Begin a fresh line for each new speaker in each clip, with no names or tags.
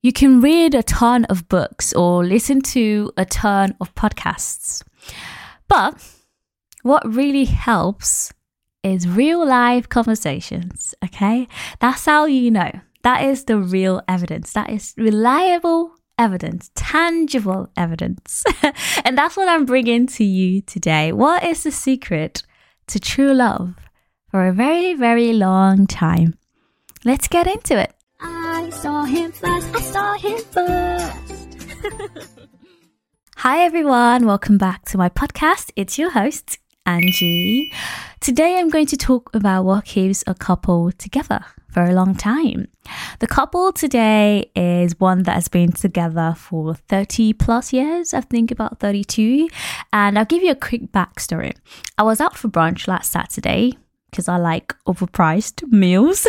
You can read a ton of books or listen to a ton of podcasts. But what really helps is real life conversations, okay? That's how you know. That is the real evidence. That is reliable evidence, tangible evidence. And that's what I'm bringing to you today. What is the secret to true love for a very, very long time? Let's get into it. I saw him first. Hi everyone, welcome back to my podcast. It's your host, Angie. Today I'm going to talk about what keeps a couple together for a long time. The couple today is one that has been together for 30 plus years, I think about 32. And I'll give you a quick backstory. I was out for brunch last Saturday because I like overpriced meals.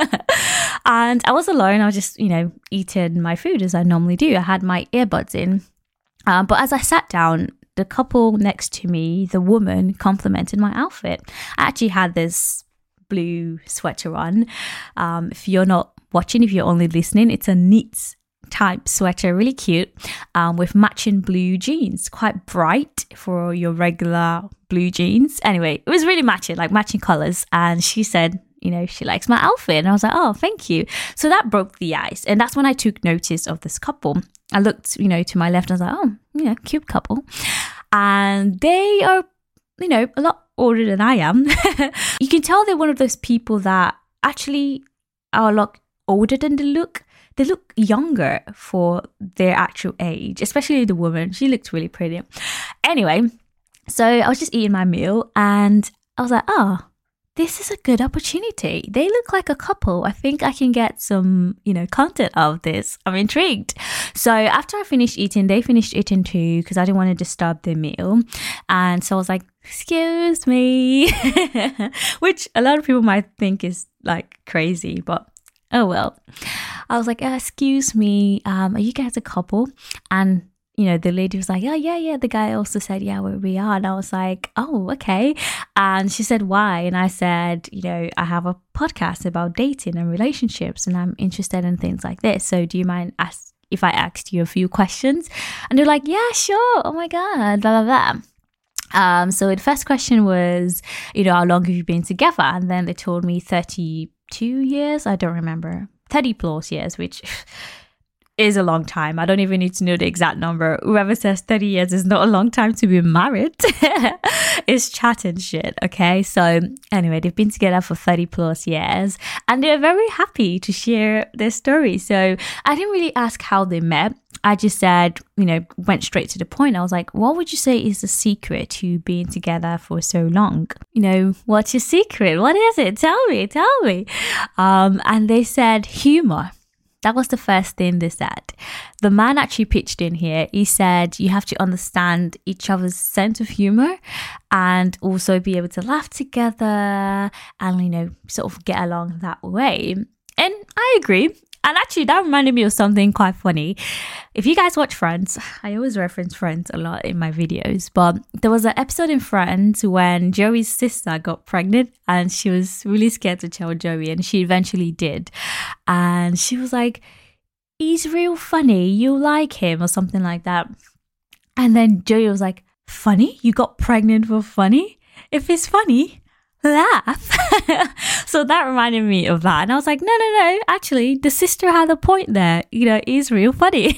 And I was alone. I was just, eating my food as I normally do. I had my earbuds in. But as I sat down, the couple next to me, the woman, complimented my outfit. I actually had this blue sweater on. If you're not watching, if you're only listening, it's a knit type sweater, really cute, with matching blue jeans, quite bright for your regular blue jeans. Anyway, it was really matching colors. And she said, she likes my outfit. And I was like, oh, thank you. So that broke the ice. And that's when I took notice of this couple. I looked, to my left and I was like, oh, cute couple. And they are, a lot older than I am. You can tell they're one of those people that actually are a lot older than they look. They look younger for their actual age, especially the woman. She looked really pretty. Anyway, so I was just eating my meal and I was like, oh, this is a good opportunity. They look like a couple. I think I can get some, content out of this. I'm intrigued. So after I finished eating, they finished eating too because I didn't want to disturb their meal. And so I was like, excuse me, which a lot of people might think is like crazy, but oh well. I was like, excuse me, are you guys a couple? And the lady was like, oh, yeah. The guy also said, yeah, we are. And I was like, oh, okay. And she said, why? And I said, I have a podcast about dating and relationships and I'm interested in things like this. So do you mind if I asked you a few questions? And they're like, yeah, sure. Oh my God, blah, blah, blah. So the first question was, how long have you been together? And then they told me 32 years. I don't remember. 30 plus years, which is a long time. I don't even need to know the exact number. Whoever says 30 years is not a long time to be married is chatting shit, okay? So anyway, they've been together for 30 plus years and they're very happy to share their story. So I didn't really ask how they met. I just said, went straight to the point. I was like, what would you say is the secret to being together for so long? What's your secret? What is it? Tell me. And they said humor. That was the first thing they said. The man actually pitched in here. He said you have to understand each other's sense of humor and also be able to laugh together and, sort of get along that way. And I agree. And actually, that reminded me of something quite funny. If you guys watch Friends, I always reference Friends a lot in my videos, but there was an episode in Friends when Joey's sister got pregnant and she was really scared to tell Joey, and she eventually did. And she was like, he's real funny, you like him, or something like that. And then Joey was like, funny? You got pregnant for funny? If it's funny, laugh. So that reminded me of that, and I was like, no, actually the sister had a point there, is real funny.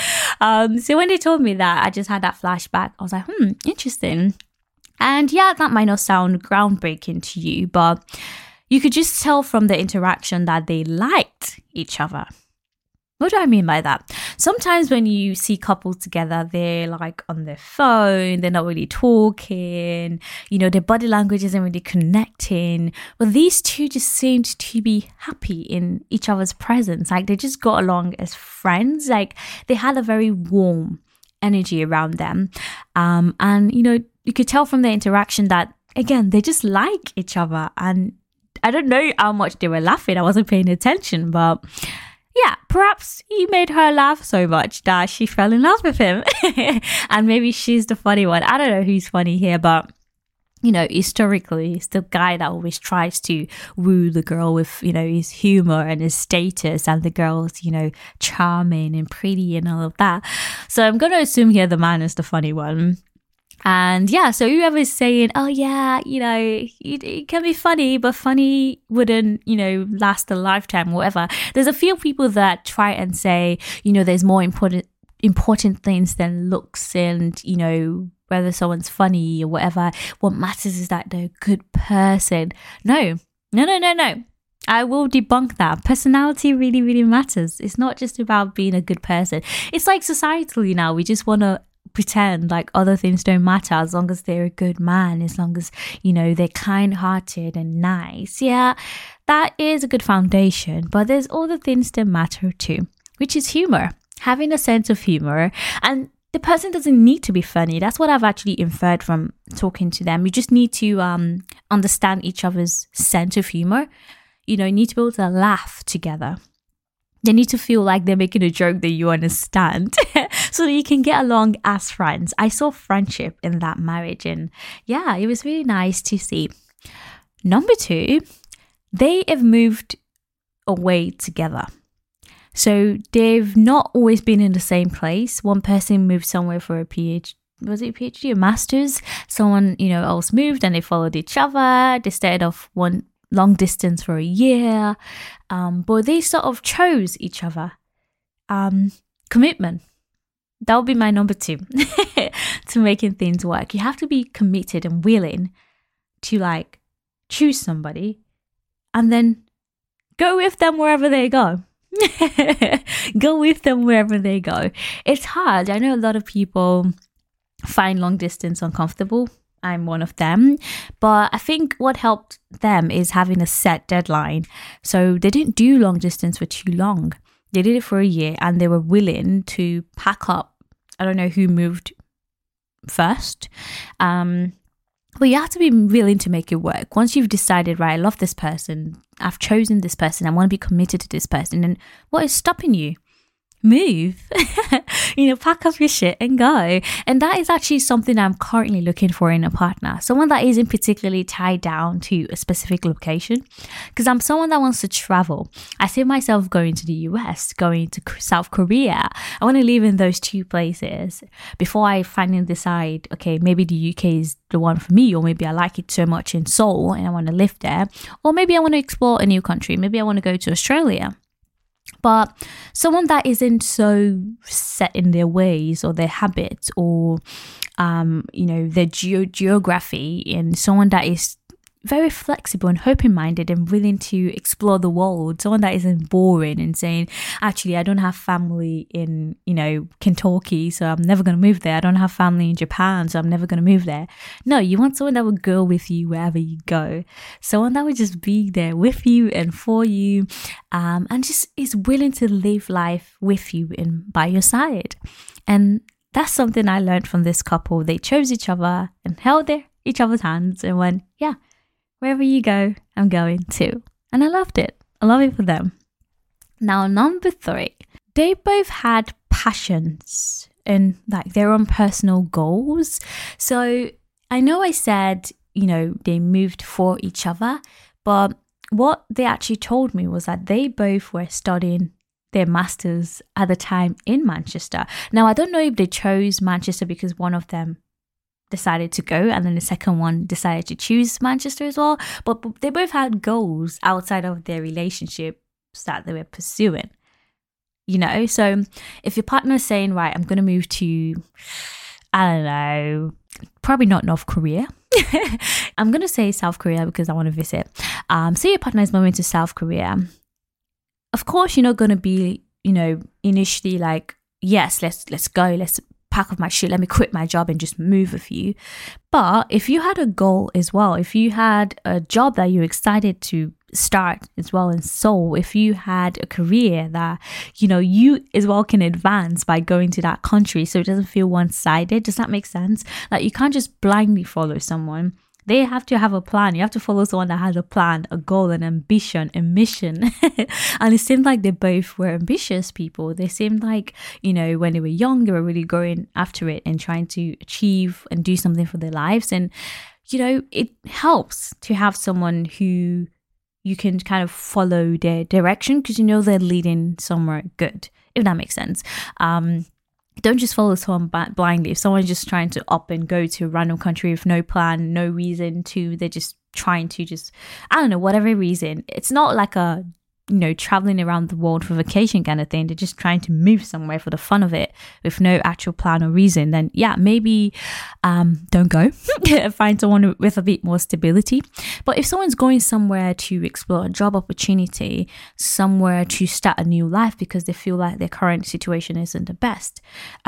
So when they told me that, I just had that flashback. I was like, interesting. And yeah, that might not sound groundbreaking to you, but you could just tell from the interaction that they liked each other. What do I mean by that? Sometimes when you see couples together, they're like on their phone, they're not really talking, their body language isn't really connecting. But these two just seemed to be happy in each other's presence. Like they just got along as friends. Like they had a very warm energy around them. And you could tell from their interaction that, again, they just like each other. And I don't know how much they were laughing. I wasn't paying attention, but yeah, perhaps he made her laugh so much that she fell in love with him. And maybe she's the funny one. I don't know who's funny here, but historically, it's the guy that always tries to woo the girl with, his humor and his status, and the girl's, charming and pretty and all of that. So I'm going to assume here the man is the funny one. And yeah, so whoever's saying, oh yeah, it can be funny, but funny wouldn't, last a lifetime or whatever. There's a few people that try and say, there's more important things than looks and, whether someone's funny or whatever. What matters is that they're a good person. No. I will debunk that. Personality really, really matters. It's not just about being a good person. It's like societally now, we just want to pretend like other things don't matter as long as they're a good man, as long as, they're kind-hearted and nice. Yeah, that is a good foundation. But there's other things that matter too, which is humor. Having a sense of humor. And the person doesn't need to be funny. That's what I've actually inferred from talking to them. You just need to understand each other's sense of humor. You need to be able to laugh together. They need to feel like they're making a joke that you understand so that you can get along as friends. I saw friendship in that marriage, and yeah, it was really nice to see. Number 2, they have moved away together. So they've not always been in the same place. One person moved somewhere for a PhD. Was it a PhD or master's? Someone, else moved and they followed each other. They started off one long distance for a year. But they sort of chose each other. Commitment. That would be my number 2 to making things work. You have to be committed and willing to choose somebody and then go with them wherever they go. Go with them wherever they go. It's hard. I know a lot of people find long distance uncomfortable. I'm one of them. But I think what helped them is having a set deadline. So they didn't do long distance for too long. They did it for a year and they were willing to pack up. I don't know who moved first. But you have to be willing to make it work. Once you've decided, right, I love this person, I've chosen this person, I want to be committed to this person, and what is stopping you? Move, pack up your shit and go. And that is actually something I'm currently looking for in a partner. Someone that isn't particularly tied down to a specific location. Because I'm someone that wants to travel. I see myself going to the US, going to South Korea. I want to live in those 2 places before I finally decide, okay, maybe the UK is the one for me, or maybe I like it so much in Seoul and I want to live there. Or maybe I want to explore a new country. Maybe I want to go to Australia. But someone that isn't so set in their ways or their habits or, their geography, and someone that is very flexible and open-minded and willing to explore the world. Someone that isn't boring and saying, actually, I don't have family in, Kentucky, so I'm never going to move there. I don't have family in Japan, so I'm never going to move there. No, you want someone that will go with you wherever you go. Someone that will just be there with you and for you, and just is willing to live life with you and by your side. And that's something I learned from this couple. They chose each other and held each other's hands and went, yeah, wherever you go, I'm going too. And I loved it. I love it for them. Now, number 3, they both had passions and their own personal goals. So I know I said, they moved for each other, but what they actually told me was that they both were studying their masters at the time in Manchester. Now, I don't know if they chose Manchester because one of them decided to go and then the second one decided to choose Manchester as well, but they both had goals outside of their relationships that they were pursuing, so if your partner is saying, right, I'm going to move to, I don't know, probably not North Korea. I'm going to say South Korea because I want to visit. Say your partner is moving to South Korea. Of course, you're not going to be, initially like, yes, let's go, let's pack up my shit, let me quit my job and just move with you. But if you had a goal as well, if you had a job that you're excited to start as well in Seoul, if you had a career that, you as well can advance by going to that country so it doesn't feel one-sided, does that make sense? Like you can't just blindly follow someone. They have to have a plan. You have to follow someone that has a plan, a goal, an ambition, a mission. And it seemed like they both were ambitious people. They seemed like, when they were young, they were really going after it and trying to achieve and do something for their lives. And, it helps to have someone who you can kind of follow their direction because they're leading somewhere good, if that makes sense. Don't just follow someone blindly. If someone's just trying to up and go to a random country with no plan, no reason to, they're just trying to whatever reason. It's not like a traveling around the world for vacation kind of thing. They're just trying to move somewhere for the fun of it with no actual plan or reason. Then maybe don't go. Find someone with a bit more stability. But if someone's going somewhere to explore a job opportunity, somewhere to start a new life because they feel like their current situation isn't the best,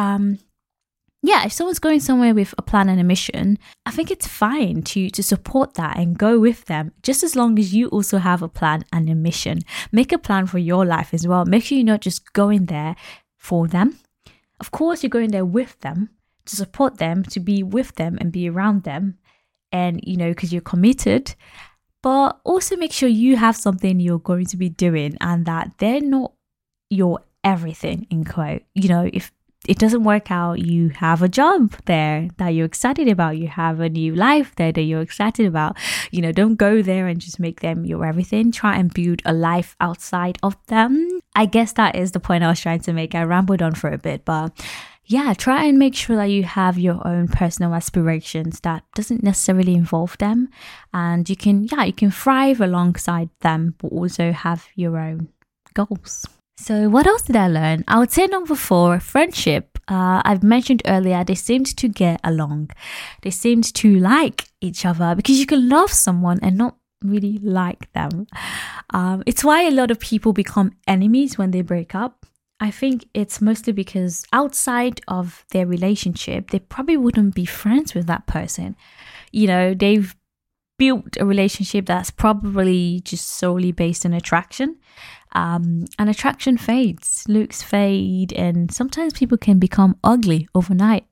if someone's going somewhere with a plan and a mission, I think it's fine to support that and go with them, just as long as you also have a plan and a mission. Make a plan for your life as well. Make sure you're not just going there for them. Of course, you're going there with them, to support them, to be with them and be around them, and, because you're committed. But also make sure you have something you're going to be doing and that they're not your everything, in quote. If it doesn't work out, you have a job there that you're excited about. You have a new life there that you're excited about. Don't go there and just make them your everything. Try and build a life outside of them. I guess that is the point I was trying to make. I rambled on for a bit, but try and make sure that you have your own personal aspirations that doesn't necessarily involve them. And you can thrive alongside them, but also have your own goals. So what else did I learn? I would say number 4, friendship. I've mentioned earlier, they seemed to get along. They seemed to like each other because you can love someone and not really like them. It's why a lot of people become enemies when they break up. I think it's mostly because outside of their relationship, they probably wouldn't be friends with that person. They've built a relationship that's probably just solely based on attraction. And attraction fades, looks fade, and sometimes people can become ugly overnight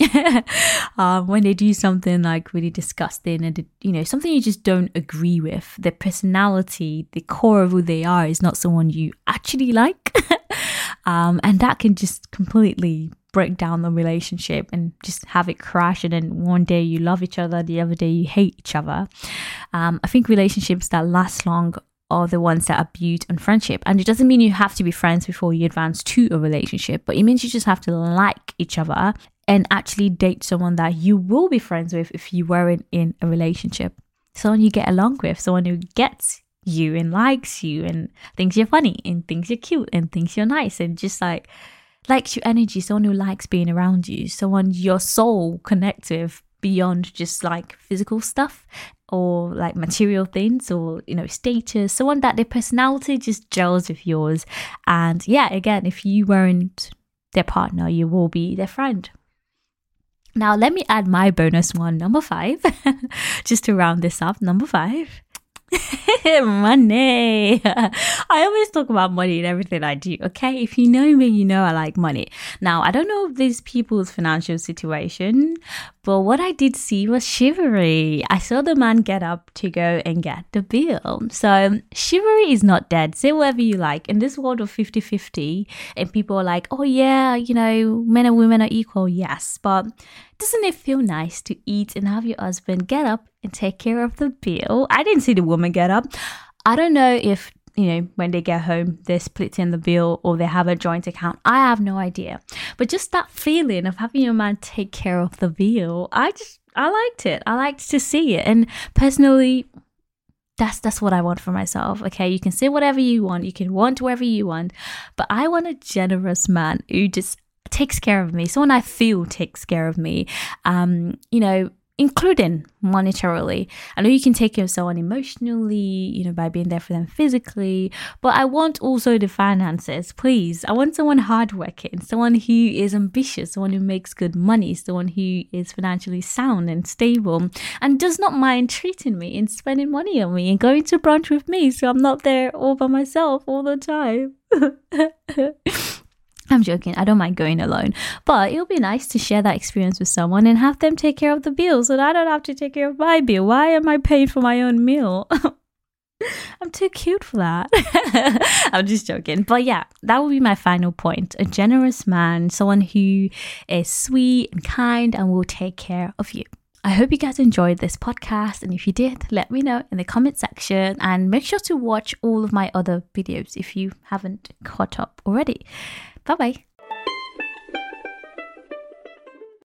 when they do something like really disgusting and something you just don't agree with. Their personality, the core of who they are, is not someone you actually like. And that can just completely break down the relationship and just have it crash, and then one day you love each other, the other day you hate each other. I think relationships that last long are the ones that are built on friendship. And it doesn't mean you have to be friends before you advance to a relationship, but it means you just have to like each other and actually date someone that you will be friends with if you weren't in a relationship. Someone you get along with, someone who gets you and likes you and thinks you're funny and thinks you're cute and thinks you're nice and just likes your energy, someone who likes being around you, someone your soul connects with beyond just physical stuff or material things or status, someone that their personality just gels with yours. And again, if you weren't their partner, you will be their friend. Now let me add my bonus one, number 5, just to round this up. Number 5, money. I always talk about money in everything I do. Okay, if you know me, you know I like money. Now I don't know these people's financial situation, but what I did see was chivalry. I saw the man get up to go and get the bill. So chivalry is not dead. Say whatever you like. In this world of 50-50, and people are like, oh yeah, men and women are equal. Yes, but doesn't it feel nice to eat and have your husband get up and take care of the bill? I didn't see the woman get up. I don't know if, when they get home, they're splitting the bill or they have a joint account. I have no idea. But just that feeling of having your man take care of the bill, I liked it. I liked to see it. And personally, that's what I want for myself. Okay, you can say whatever you want. You can want whatever you want. But I want a generous man who just takes care of me, someone I feel takes care of me, including monetarily. I know you can take care of someone emotionally, by being there for them physically, but I want also the finances, please. I want someone hardworking, someone who is ambitious, someone who makes good money, someone who is financially sound and stable and does not mind treating me and spending money on me and going to brunch with me so I'm not there all by myself all the time. I'm joking. I don't mind going alone, but it'll be nice to share that experience with someone and have them take care of the bill so that I don't have to take care of my bill. Why am I paying for my own meal? I'm too cute for that. I'm just joking. But that would be my final point. A generous man, someone who is sweet and kind and will take care of you. I hope you guys enjoyed this podcast, and if you did, let me know in the comment section, and make sure to watch all of my other videos if you haven't caught up already. Bye bye.